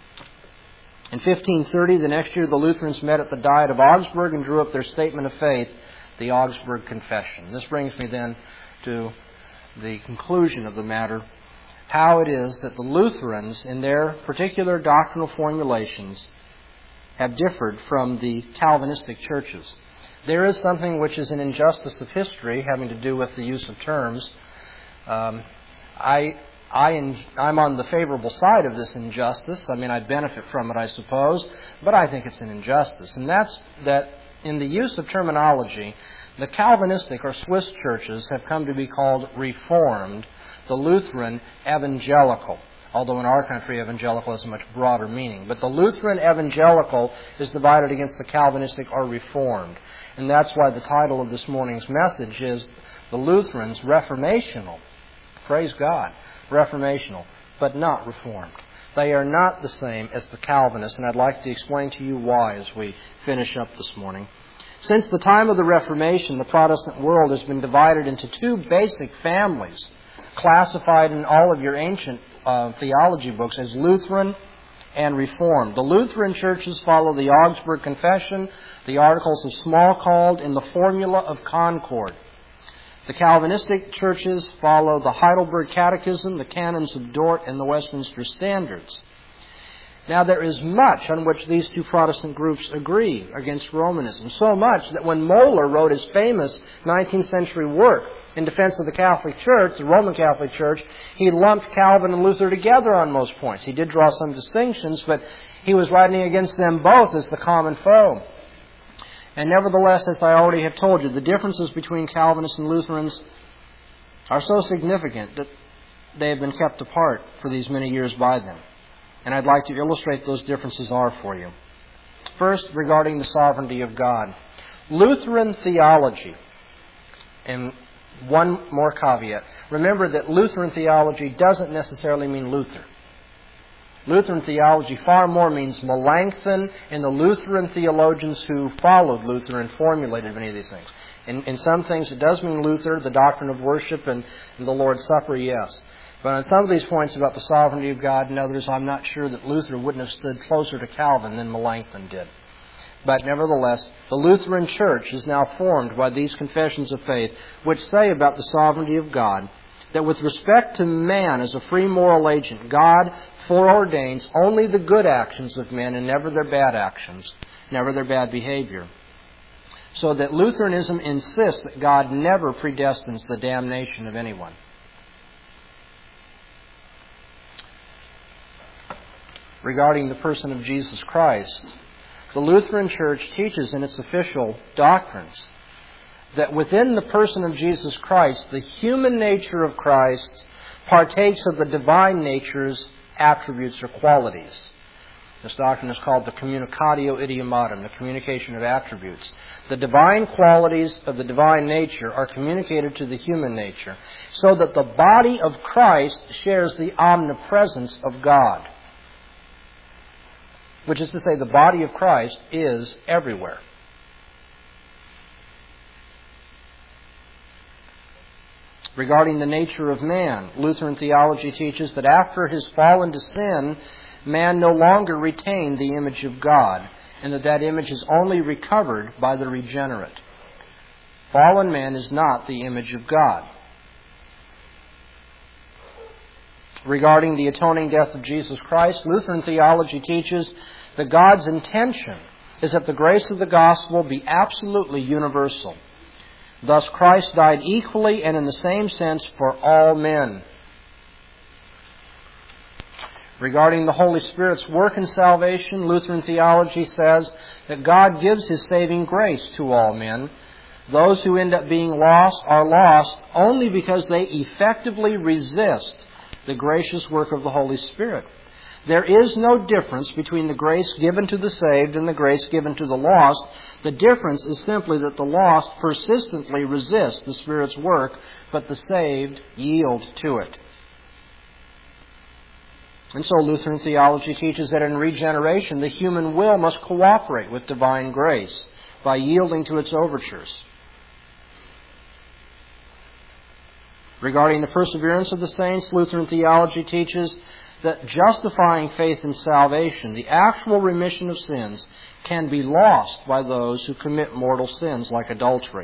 In fifteen thirty, the next year, the Lutherans met at the Diet of Augsburg and drew up their statement of faith, the Augsburg Confession. This brings me then to the conclusion of the matter, how it is that the Lutherans, in their particular doctrinal formulations, have differed from the Calvinistic churches. There is something which is an injustice of history having to do with the use of terms. Um, I... I, I'm on the favorable side of this injustice. I mean, I benefit from it, I suppose, but I think it's an injustice. And that's that in the use of terminology, the Calvinistic or Swiss churches have come to be called Reformed, the Lutheran Evangelical. Although in our country, evangelical has a much broader meaning. But the Lutheran Evangelical is divided against the Calvinistic or Reformed. And that's why the title of this morning's message is The Lutherans Reformational. Praise God. Reformational, but not Reformed. They are not the same as the Calvinists, and I'd like to explain to you why as we finish up this morning. Since the time of the Reformation, the Protestant world has been divided into two basic families, classified in all of your ancient uh, theology books as Lutheran and Reformed. The Lutheran churches follow the Augsburg Confession, the Articles of Smalcald, and the Formula of Concord. The Calvinistic churches follow the Heidelberg Catechism, the Canons of Dort, and the Westminster Standards. Now, there is much on which these two Protestant groups agree against Romanism, so much that when Moeller wrote his famous nineteenth century work in defense of the Catholic Church, the Roman Catholic Church, he lumped Calvin and Luther together on most points. He did draw some distinctions, but he was writing against them both as the common foe. And nevertheless, as I already have told you, the differences between Calvinists and Lutherans are so significant that they have been kept apart for these many years by them. And I'd like to illustrate those differences are for you. First, regarding the sovereignty of God. Lutheran theology, and one more caveat. Remember that Lutheran theology doesn't necessarily mean Luther. Lutheran theology far more means Melanchthon and the Lutheran theologians who followed Luther and formulated many of these things. In, in some things it does mean Luther, the doctrine of worship and, and the Lord's Supper, yes. But on some of these points about the sovereignty of God and others, I'm not sure that Luther wouldn't have stood closer to Calvin than Melanchthon did. But nevertheless, the Lutheran Church is now formed by these confessions of faith, which say about the sovereignty of God, that with respect to man as a free moral agent, God foreordains only the good actions of men and never their bad actions, never their bad behavior. So that Lutheranism insists that God never predestines the damnation of anyone. regarding the person of Jesus Christ. The Lutheran Church teaches in its official doctrines that within the person of Jesus Christ, the human nature of Christ partakes of the divine nature's attributes or qualities. This doctrine is called the communicatio idiomatum, the communication of attributes. The divine qualities of the divine nature are communicated to the human nature, so that the body of Christ shares the omnipresence of God. Which is to say, the body of Christ is everywhere. Regarding the nature of man, Lutheran theology teaches that after his fall into sin, man no longer retained the image of God, and that that image is only recovered by the regenerate. Fallen man is not the image of God. Regarding the atoning death of Jesus Christ, Lutheran theology teaches that God's intention is that the grace of the gospel be absolutely universal. Thus, Christ died equally and in the same sense for all men. Regarding the Holy Spirit's work in salvation, Lutheran theology says that God gives His saving grace to all men. Those who end up being lost are lost only because they effectively resist the gracious work of the Holy Spirit. There is no difference between the grace given to the saved and the grace given to the lost. The difference is simply that the lost persistently resist the Spirit's work, but the saved yield to it. And so Lutheran theology teaches that in regeneration, the human will must cooperate with divine grace by yielding to its overtures. Regarding the perseverance of the saints, Lutheran theology teaches that justifying faith in salvation, the actual remission of sins, can be lost by those who commit mortal sins like adultery.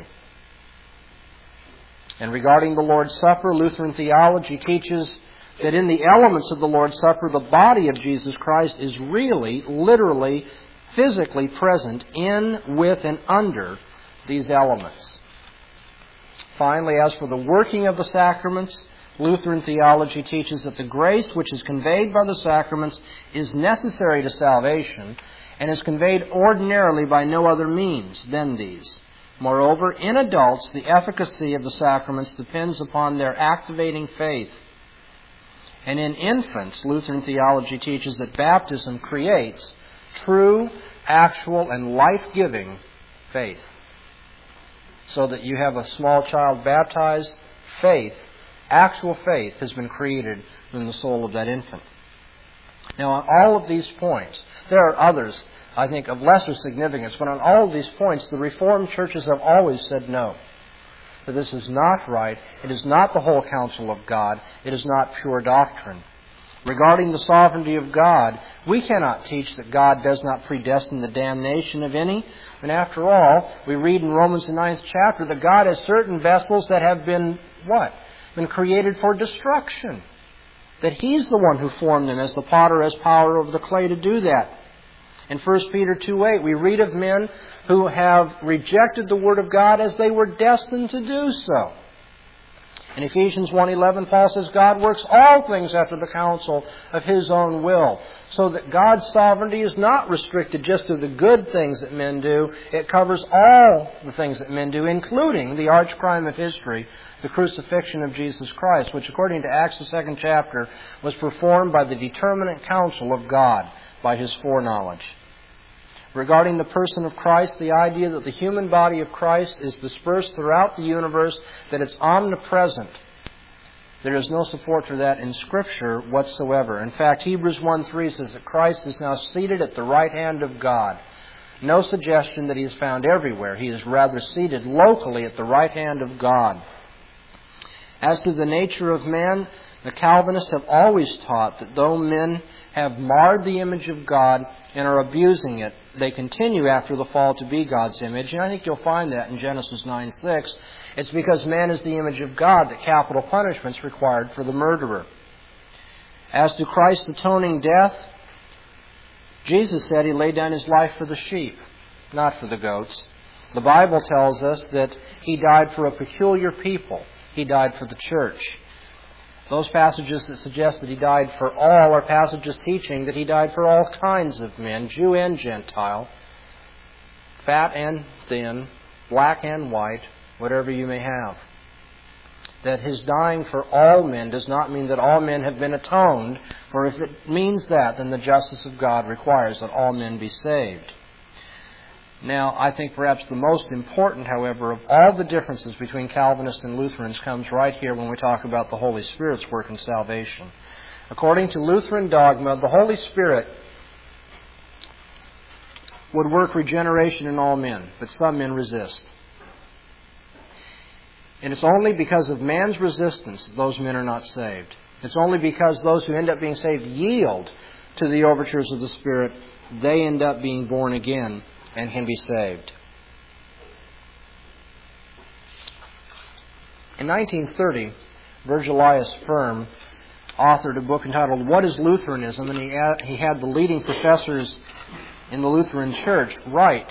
And regarding the Lord's Supper, Lutheran theology teaches that in the elements of the Lord's Supper, the body of Jesus Christ is really, literally, physically present in, with, and under these elements. Finally, as for the working of the sacraments, Lutheran theology teaches that the grace which is conveyed by the sacraments is necessary to salvation and is conveyed ordinarily by no other means than these. Moreover, in adults, the efficacy of the sacraments depends upon their activating faith. And in infants, Lutheran theology teaches that baptism creates true, actual, and life-giving faith. So that you have a small child baptized, faith, actual faith has been created in the soul of that infant. Now, on all of these points, there are others, I think, of lesser significance, but on all of these points, the Reformed churches have always said no. That this is not right. It is not the whole counsel of God. It is not pure doctrine. Regarding the sovereignty of God, we cannot teach that God does not predestine the damnation of any. And after all, we read in Romans the ninth chapter that God has certain vessels that have been, what? Been created for destruction. That He's the one who formed them, as the potter has power over the clay to do that. In First Peter two eight, we read of men who have rejected the Word of God as they were destined to do so. In Ephesians one eleven, Paul says, God works all things after the counsel of His own will. So that God's sovereignty is not restricted just to the good things that men do. It covers all the things that men do, including the arch crime of history, the crucifixion of Jesus Christ, which according to Acts the second chapter was performed by the determinate counsel of God, by His foreknowledge. Regarding the person of Christ, the idea that the human body of Christ is dispersed throughout the universe, that it's omnipresent, there is no support for that in Scripture whatsoever. In fact, Hebrews one three says that Christ is now seated at the right hand of God. No suggestion that He is found everywhere. He is rather seated locally at the right hand of God. As to the nature of man, the Calvinists have always taught that though men have marred the image of God and are abusing it, they continue after the fall to be God's image. And I think you'll find that in Genesis nine six. It's because man is the image of God that capital punishment is required for the murderer. As to Christ's atoning death, Jesus said He laid down His life for the sheep, not for the goats. The Bible tells us that He died for a peculiar people. He died for the church. Those passages that suggest that he died for all are passages teaching that he died for all kinds of men, Jew and Gentile, fat and thin, black and white, whatever you may have. That his dying for all men does not mean that all men have been atoned, for if it means that, then the justice of God requires that all men be saved. Now, I think perhaps the most important, however, of all the differences between Calvinists and Lutherans comes right here when we talk about the Holy Spirit's work in salvation. According to Lutheran dogma, the Holy Spirit would work regeneration in all men, but some men resist. And it's only because of man's resistance that those men are not saved. It's only because those who end up being saved yield to the overtures of the Spirit, they end up being born again and can be saved. In nineteen thirty, Virgilius Firm authored a book entitled What is Lutheranism? And he had, he had the leading professors in the Lutheran Church write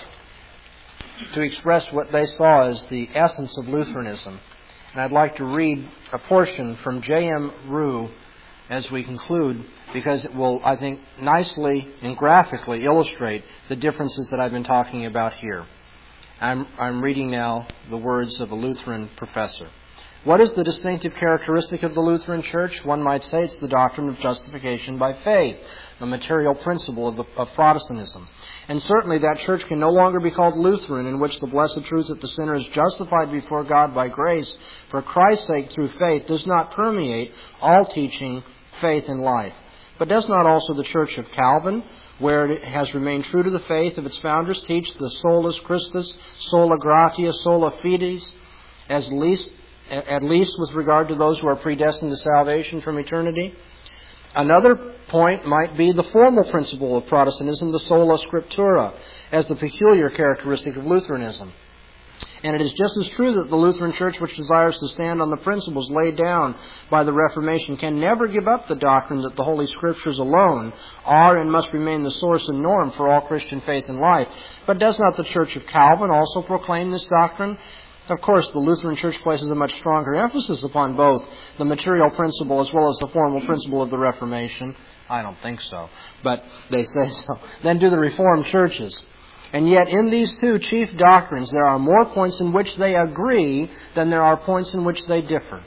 to express what they saw as the essence of Lutheranism. And I'd like to read a portion from J M Rue as we conclude, because it will, I think, nicely and graphically illustrate the differences that I've been talking about here. I'm, I'm reading now the words of a Lutheran professor. What is the distinctive characteristic of the Lutheran Church? One might say it's the doctrine of justification by faith, the material principle of, the, of Protestantism. And certainly that church can no longer be called Lutheran, in which the blessed truth that the sinner is justified before God by grace for Christ's sake through faith does not permeate all teaching, faith, and life. But does not also the Church of Calvin, where it has remained true to the faith of its founders, teach the solus Christus, sola gratia, sola fides, as least, at least with regard to those who are predestined to salvation from eternity? Another point might be the formal principle of Protestantism, the sola scriptura, as the peculiar characteristic of Lutheranism. And it is just as true that the Lutheran Church, which desires to stand on the principles laid down by the Reformation, can never give up the doctrine that the Holy Scriptures alone are and must remain the source and norm for all Christian faith and life. But does not the Church of Calvin also proclaim this doctrine? Of course, the Lutheran Church places a much stronger emphasis upon both the material principle as well as the formal principle of the Reformation. I don't think so, but they say so. Then do the Reformed churches. And yet in these two chief doctrines there are more points in which they agree than there are points in which they differ.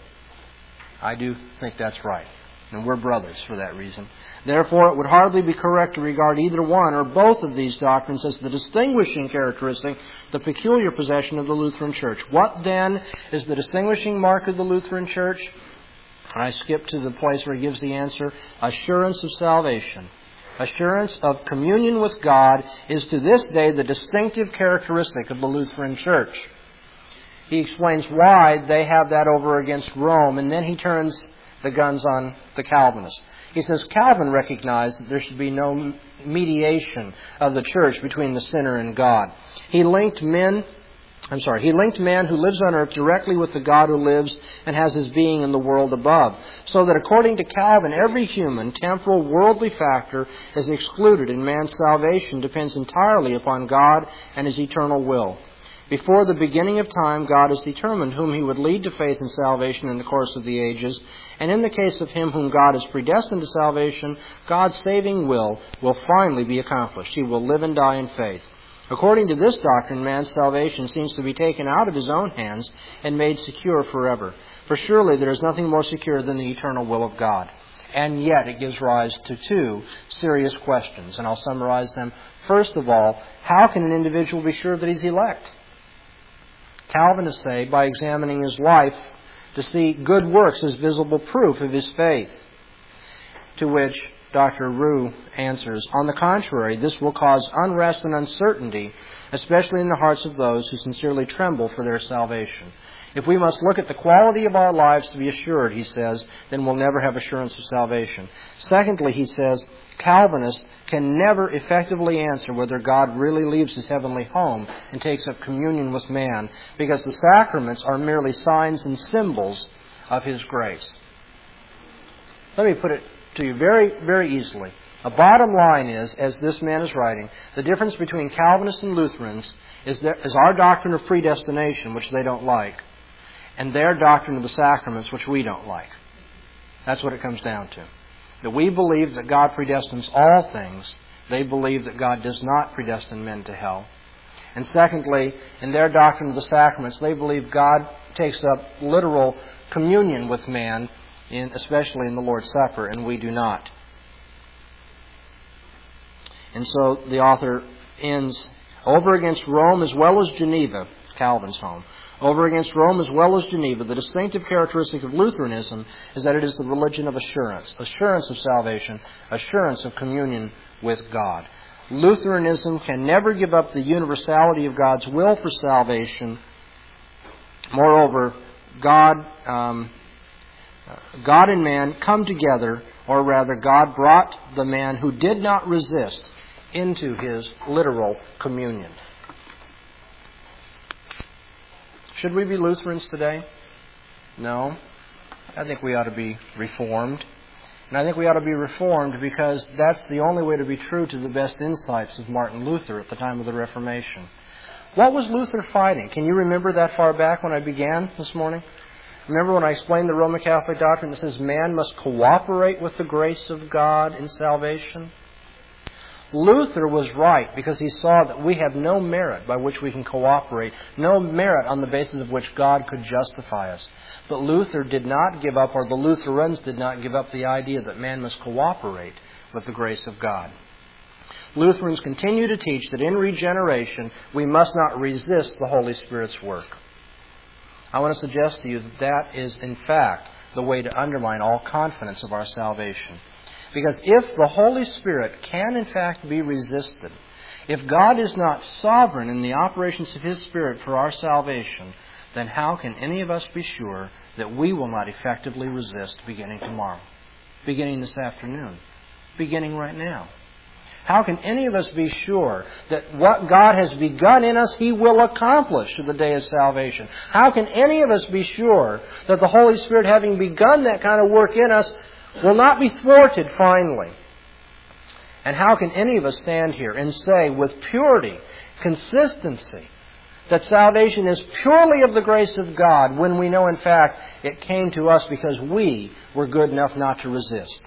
I do think that's right. And we're brothers for that reason. Therefore, it would hardly be correct to regard either one or both of these doctrines as the distinguishing characteristic, the peculiar possession of the Lutheran Church. What then is the distinguishing mark of the Lutheran Church? And I skip to the place where he gives the answer. Assurance of salvation. Assurance of communion with God is to this day the distinctive characteristic of the Lutheran Church. He explains why they have that over against Rome, and then he turns the guns on the Calvinists. He says Calvin recognized that there should be no mediation of the church between the sinner and God. He linked men, I'm sorry, he linked man who lives on earth directly with the God who lives and has his being in the world above. So that according to Calvin, every human, temporal, worldly factor is excluded, and man's salvation depends entirely upon God and his eternal will. Before the beginning of time, God has determined whom he would lead to faith and salvation in the course of the ages. And in the case of him whom God has predestined to salvation, God's saving will will finally be accomplished. He will live and die in faith. According to this doctrine, man's salvation seems to be taken out of his own hands and made secure forever. For surely there is nothing more secure than the eternal will of God. And yet it gives rise to two serious questions, and I'll summarize them. First of all, how can an individual be sure that he's elect? Calvinists say by examining his life to see good works as visible proof of his faith. To which Doctor Rue answers, on the contrary, this will cause unrest and uncertainty, especially in the hearts of those who sincerely tremble for their salvation. If we must look at the quality of our lives to be assured, he says, then we'll never have assurance of salvation. Secondly, he says, Calvinists can never effectively answer whether God really leaves his heavenly home and takes up communion with man, because the sacraments are merely signs and symbols of his grace. Let me put it to you very, very easily. The bottom line is, as this man is writing, the difference between Calvinists and Lutherans is, there, is our doctrine of predestination, which they don't like, and their doctrine of the sacraments, which we don't like. That's what it comes down to. That we believe that God predestines all things. They believe that God does not predestine men to hell. And secondly, in their doctrine of the sacraments, they believe God takes up literal communion with man, in, especially in the Lord's Supper, and we do not. And so the author ends, over against Rome as well as Geneva, Calvin's home, over against Rome as well as Geneva, the distinctive characteristic of Lutheranism is that it is the religion of assurance, assurance of salvation, assurance of communion with God. Lutheranism can never give up the universality of God's will for salvation. Moreover, God, um, God and man come together, or rather God brought the man who did not resist into His literal communion. Should we be Lutherans today? No. I think we ought to be Reformed. And I think we ought to be Reformed because that's the only way to be true to the best insights of Martin Luther at the time of the Reformation. What was Luther fighting? Can you remember that far back when I began this morning? Remember when I explained the Roman Catholic doctrine that says man must cooperate with the grace of God in salvation? Luther was right because he saw that we have no merit by which we can cooperate, no merit on the basis of which God could justify us. But Luther did not give up, or the Lutherans did not give up the idea that man must cooperate with the grace of God. Lutherans continue to teach that in regeneration we must not resist the Holy Spirit's work. I want to suggest to you that that is in fact the way to undermine all confidence of our salvation. Because if the Holy Spirit can in fact be resisted, if God is not sovereign in the operations of His Spirit for our salvation, then how can any of us be sure that we will not effectively resist beginning tomorrow, beginning this afternoon, beginning right now? How can any of us be sure that what God has begun in us, He will accomplish to the day of salvation? How can any of us be sure that the Holy Spirit, having begun that kind of work in us, will not be thwarted finally? And how can any of us stand here and say with purity, consistency, that salvation is purely of the grace of God when we know in fact it came to us because we were good enough not to resist?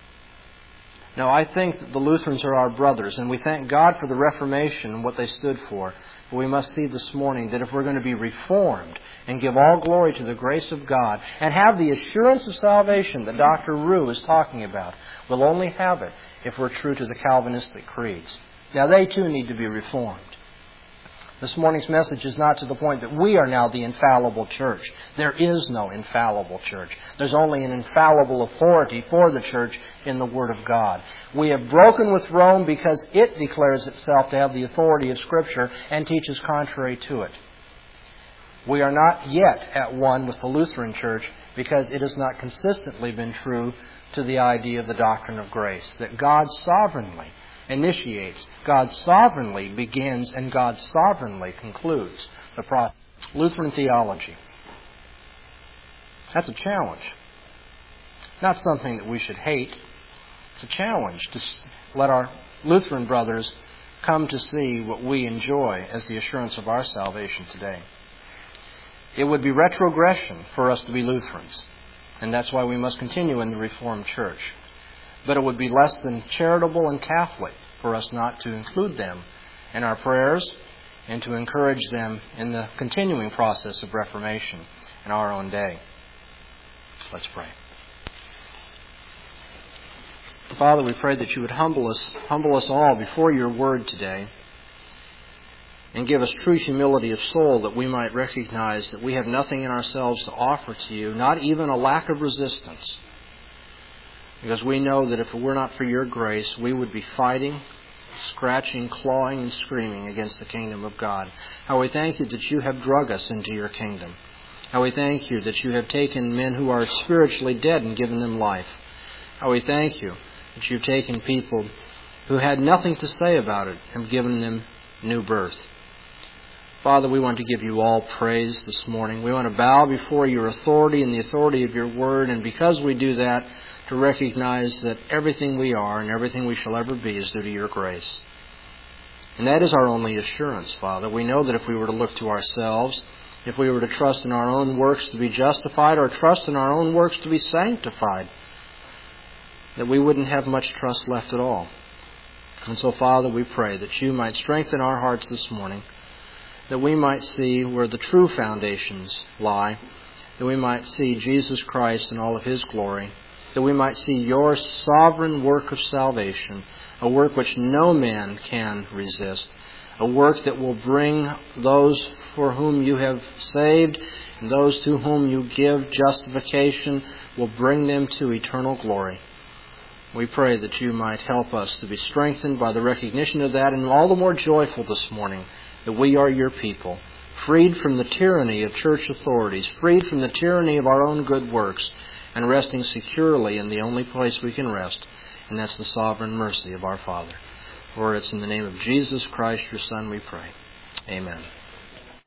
Now, I think that the Lutherans are our brothers, and we thank God for the Reformation and what they stood for. But we must see this morning that if we're going to be reformed and give all glory to the grace of God and have the assurance of salvation that Doctor Roux is talking about, we'll only have it if we're true to the Calvinistic creeds. Now, they too need to be reformed. This morning's message is not to the point that we are now the infallible church. There is no infallible church. There's only an infallible authority for the church in the Word of God. We have broken with Rome because it declares itself to have the authority of Scripture and teaches contrary to it. We are not yet at one with the Lutheran Church because it has not consistently been true to the idea of the doctrine of grace, that God sovereignly initiates, God sovereignly begins, and God sovereignly concludes the process. Lutheran theology. That's a challenge. Not something that we should hate. It's a challenge to let our Lutheran brothers come to see what we enjoy as the assurance of our salvation today. It would be retrogression for us to be Lutherans, and that's why we must continue in the Reformed Church. But it would be less than charitable and Catholic for us not to include them in our prayers and to encourage them in the continuing process of Reformation in our own day. Let's pray. Father, we pray that you would humble us, humble us all before your word today and give us true humility of soul that we might recognize that we have nothing in ourselves to offer to you, not even a lack of resistance. Because we know that if it were not for your grace, we would be fighting, scratching, clawing, and screaming against the kingdom of God. How we thank you that you have drug us into your kingdom. How we thank you that you have taken men who are spiritually dead and given them life. How we thank you that you've taken people who had nothing to say about it and given them new birth. Father, we want to give you all praise this morning. We want to bow before your authority and the authority of your word, and because we do that, to recognize that everything we are and everything we shall ever be is due to your grace. And that is our only assurance, Father. We know that if we were to look to ourselves, if we were to trust in our own works to be justified or trust in our own works to be sanctified, that we wouldn't have much trust left at all. And so, Father, we pray that you might strengthen our hearts this morning, that we might see where the true foundations lie, that we might see Jesus Christ in all of His glory, that we might see your sovereign work of salvation, a work which no man can resist, a work that will bring those for whom you have saved and those to whom you give justification, will bring them to eternal glory. We pray that you might help us to be strengthened by the recognition of that, and all the more joyful this morning that we are your people, freed from the tyranny of church authorities, freed from the tyranny of our own good works, and resting securely in the only place we can rest, and that's the sovereign mercy of our Father. For it's in the name of Jesus Christ, your Son, we pray. Amen.